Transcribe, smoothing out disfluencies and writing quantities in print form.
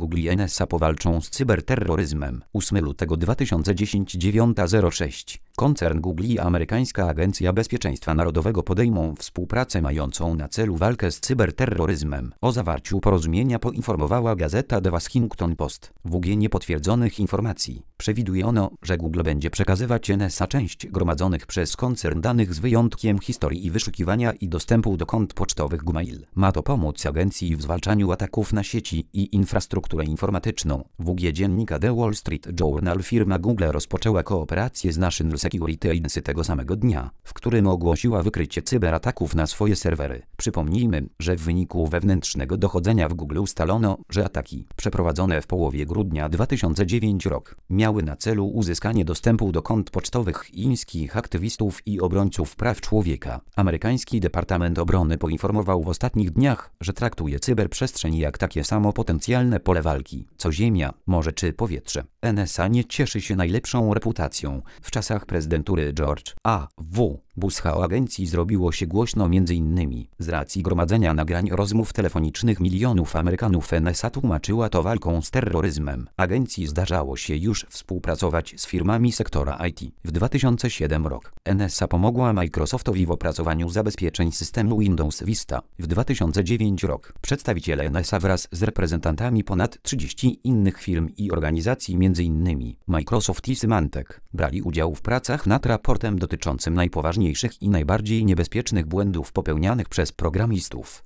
Google i NSA powalczą z cyberterroryzmem. 8 lutego 2010 9:06. Koncern Google i amerykańska Agencja Bezpieczeństwa Narodowego podejmą współpracę mającą na celu walkę z cyberterroryzmem. O zawarciu porozumienia poinformowała gazeta The Washington Post. WG niepotwierdzonych informacji. Przewiduje ono, że Google będzie przekazywać NSA część gromadzonych przez koncern danych z wyjątkiem historii i wyszukiwania i dostępu do kont pocztowych Gmail. Ma to pomóc agencji w zwalczaniu ataków na sieci i infrastrukturę informatyczną. WG dziennika The Wall Street Journal. Firma Google rozpoczęła kooperację z National Security Agency tego samego dnia, w którym ogłosiła wykrycie cyberataków na swoje serwery. Przypomnijmy, że w wyniku wewnętrznego dochodzenia w Google ustalono, że ataki przeprowadzone w połowie grudnia 2009 roku miały na celu uzyskanie dostępu do kont pocztowych chińskich aktywistów i obrońców praw człowieka. Amerykański Departament Obrony poinformował w ostatnich dniach, że traktuje cyberprzestrzeń jak takie samo potencjalne pole walki, co ziemia, morze czy powietrze. NSA nie cieszy się najlepszą reputacją. W czasach prezydentury George A.W. Busha o agencji zrobiło się głośno m.in. z racji gromadzenia nagrań rozmów telefonicznych milionów Amerykanów. NSA tłumaczyła to walką z terroryzmem. Agencji zdarzało się już współpracować z firmami sektora IT. W 2007 roku NSA pomogła Microsoftowi w opracowaniu zabezpieczeń systemu Windows Vista. W 2009 roku przedstawiciele NSA wraz z reprezentantami ponad 30 innych firm i organizacji m.in. Microsoft i Symantec brali udział w pracach nad raportem dotyczącym najpoważniejszych i najbardziej niebezpiecznych błędów popełnianych przez programistów.